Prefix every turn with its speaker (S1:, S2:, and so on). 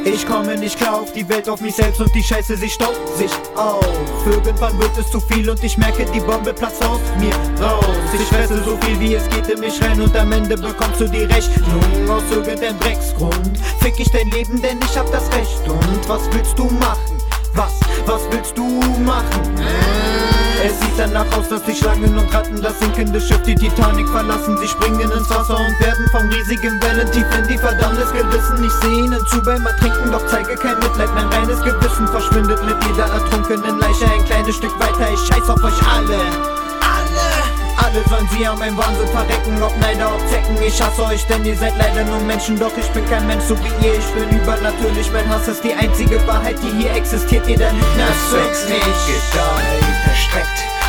S1: Ich komme nicht klar auf die Welt, auf mich selbst und die Scheiße, sie staut sich auf. Irgendwann wird es zu viel und ich merke, die Bombe platzt aus mir raus. Ich fresse so viel wie es geht in mich rein und am Ende bekommst du die Rechnung aus irgendeinem Drecksgrund. Fick ich dein Leben, denn ich hab das Recht. Und was willst du machen? Was willst du machen? Es sieht danach aus, dass die Schlangen und Ratten das sinkende Schiff, die Titanic, verlassen. Sie springen ins Wasser und werden vom riesigen Wellen tief in die Verdammnis gerissen. Ich seh ihnen zu beim Ertrinken, doch zeige kein Mitleid. Mein reines Gewissen verschwindet mit jeder ertrunkenen Leiche ein kleines Stück weiter. Ich scheiß auf euch alle. Alle sollen sie an meinem Wahnsinn verrecken, ob Neider, ob Zecken. Ich hasse euch, denn ihr seid leider nur Menschen. Doch ich bin kein Mensch, so wie ihr, ich bin übernatürlich. Mein Hass ist die einzige Wahrheit, die hier existiert. Jeder Lügner ist nicht
S2: gedeiht, verstreckt